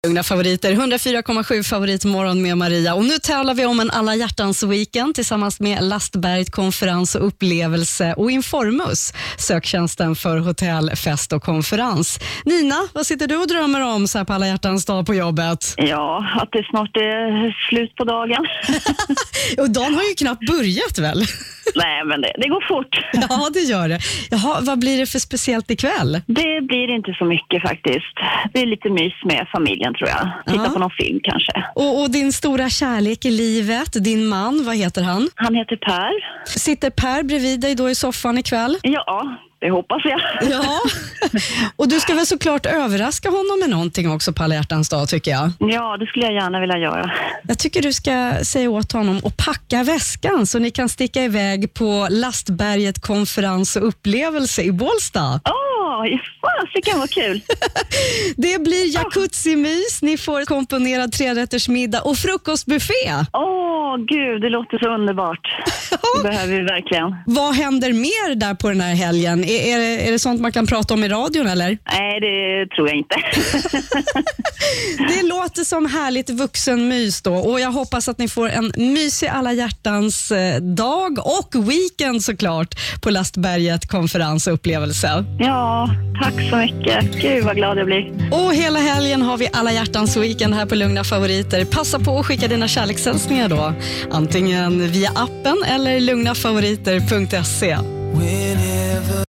Lugna favoriter, 104,7 favoritmorgon med Maria. Och nu tävlar vi om en alla hjärtans weekend tillsammans med Lastberget konferens och upplevelse och Informus, söktjänsten för hotell, fest och konferens. Nina, vad sitter du och drömmer om så här på alla hjärtans dag på jobbet? Ja, att det snart är slut på dagen. Och dagen har ju knappt börjat väl? Nej, men det går fort. Ja, det gör det. Jaha, vad blir det för speciellt ikväll? Det blir inte så mycket faktiskt. Det är lite mys med familjen tror jag. Titta på någon film kanske. Och din stora kärlek i livet, din man, vad heter han? Han heter Per. Sitter Per bredvid dig då i soffan ikväll? Ja, det hoppas jag. Ja, och du ska väl såklart överraska honom med någonting också på alla hjärtans dag tycker jag. Ja, det skulle jag gärna vilja göra. Jag tycker du ska säga åt honom att packa väskan så ni kan sticka iväg på Lastberget konferens och upplevelse i Bålsta. Det kan vara kul. Det blir jacuzzi-mys, ni får komponerad 3-rättersmiddag och frukostbuffé. Gud, det låter så underbart. Det behöver vi verkligen. Vad händer mer där på den här helgen? Är det sånt man kan prata om i radion eller? Nej, det tror jag inte. Det låter som härligt vuxenmys då och jag hoppas att ni får en mysig alla hjärtans dag och weekend såklart på Lastberget konferens och upplevelse. Ja, tack så mycket. Gud vad glad jag blir. Och hela helgen har vi alla hjärtans weekend här på Lugna favoriter. Passa på att skicka dina kärlekshälsningar då. Antingen via appen eller lugnafavoriter.se.